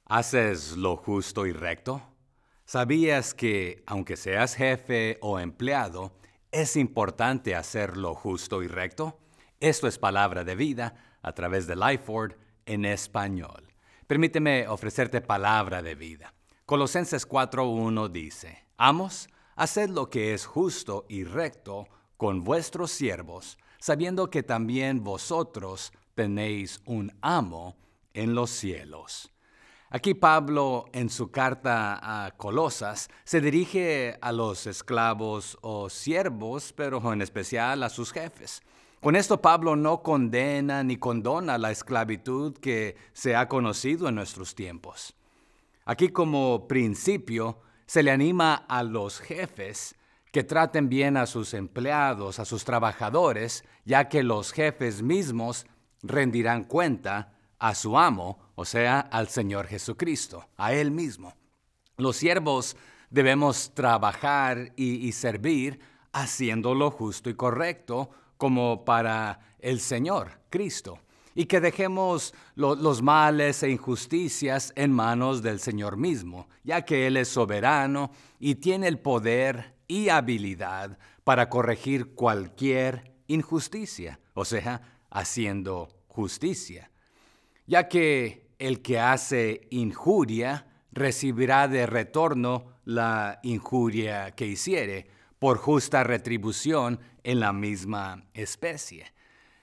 ¿Haces lo justo y recto? ¿Sabías que, aunque seas jefe o empleado, es importante hacer lo justo y recto? Esto es palabra de vida a través de Lifeword en español. Permíteme ofrecerte palabra de vida. Colosenses 4:1 dice: Amos, haced lo que es justo y recto con vuestros siervos, sabiendo que también vosotros tenéis un amo en los cielos. Aquí Pablo, en su carta a Colosas, se dirige a los esclavos o siervos, pero en especial a sus jefes. Con esto Pablo no condena ni condona la esclavitud que se ha conocido en nuestros tiempos. Aquí como principio se le anima a los jefes que traten bien a sus empleados, a sus trabajadores, ya que los jefes mismos rendirán cuenta a su amo, o sea, al Señor Jesucristo, a Él mismo. Los siervos debemos trabajar y servir haciendo lo justo y correcto como para el Señor, Cristo, y que dejemos los males e injusticias en manos del Señor mismo, ya que Él es soberano y tiene el poder y habilidad para corregir cualquier injusticia, o sea, haciendo justicia. Ya que el que hace injuria recibirá de retorno la injuria que hiciere por justa retribución en la misma especie.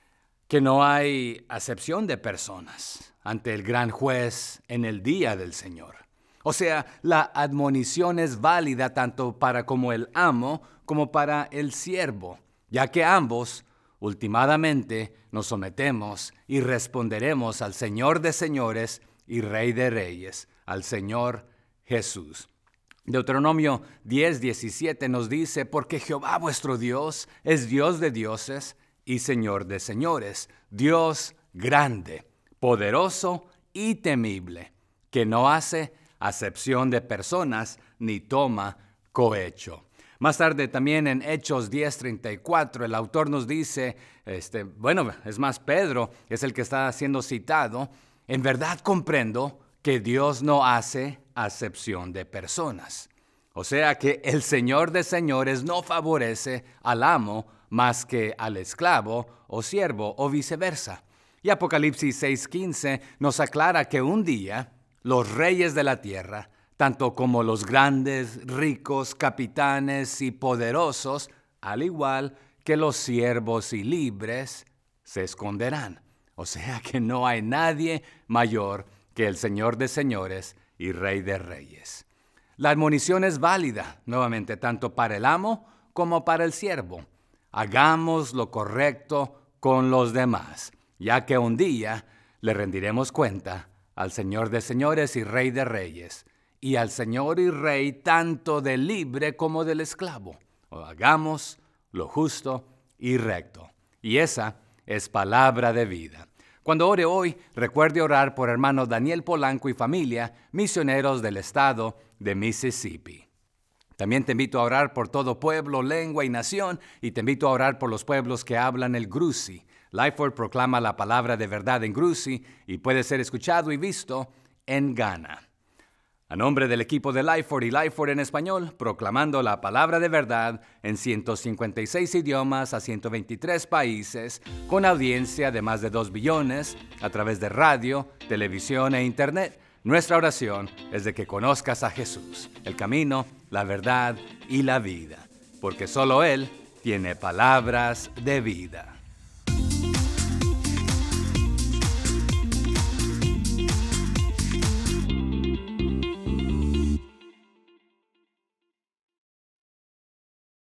Que no hay acepción de personas ante el gran juez en el día del Señor. O sea, la admonición es válida tanto para como el amo como para el siervo, ya que ambos últimamente nos sometemos y responderemos al Señor de señores y Rey de reyes, al Señor Jesús. Deuteronomio 10:17 nos dice: porque Jehová vuestro Dios es Dios de dioses y Señor de señores, Dios grande, poderoso y temible, que no hace acepción de personas ni toma cohecho. Más tarde también en Hechos 10:34 el autor nos dice, es más, Pedro es el que está siendo citado: en verdad comprendo que Dios no hace acepción de personas. O sea que el Señor de señores no favorece al amo más que al esclavo o siervo o viceversa. Y Apocalipsis 6:15 nos aclara que un día los reyes de la tierra, tanto como los grandes, ricos, capitanes y poderosos, al igual que los siervos y libres, se esconderán. O sea que no hay nadie mayor que el Señor de señores y Rey de reyes. La admonición es válida, nuevamente, tanto para el amo como para el siervo. Hagamos lo correcto con los demás, ya que un día le rendiremos cuenta al Señor de señores y Rey de reyes, y al Señor y Rey tanto del libre como del esclavo. Hagamos lo justo y recto. Y esa es palabra de vida. Cuando ore hoy, recuerde orar por hermano Daniel Polanco y familia, misioneros del estado de Mississippi. También te invito a orar por todo pueblo, lengua y nación, y te invito a orar por los pueblos que hablan el Gruzi. Lifeword proclama la palabra de verdad en Gruzi y puede ser escuchado y visto en Ghana. A nombre del equipo de Lifeword y Lifeword en español, proclamando la palabra de verdad en 156 idiomas a 123 países, con audiencia de más de 2 billones, a través de radio, televisión e internet, nuestra oración es de que conozcas a Jesús, el camino, la verdad y la vida, porque solo Él tiene palabras de vida.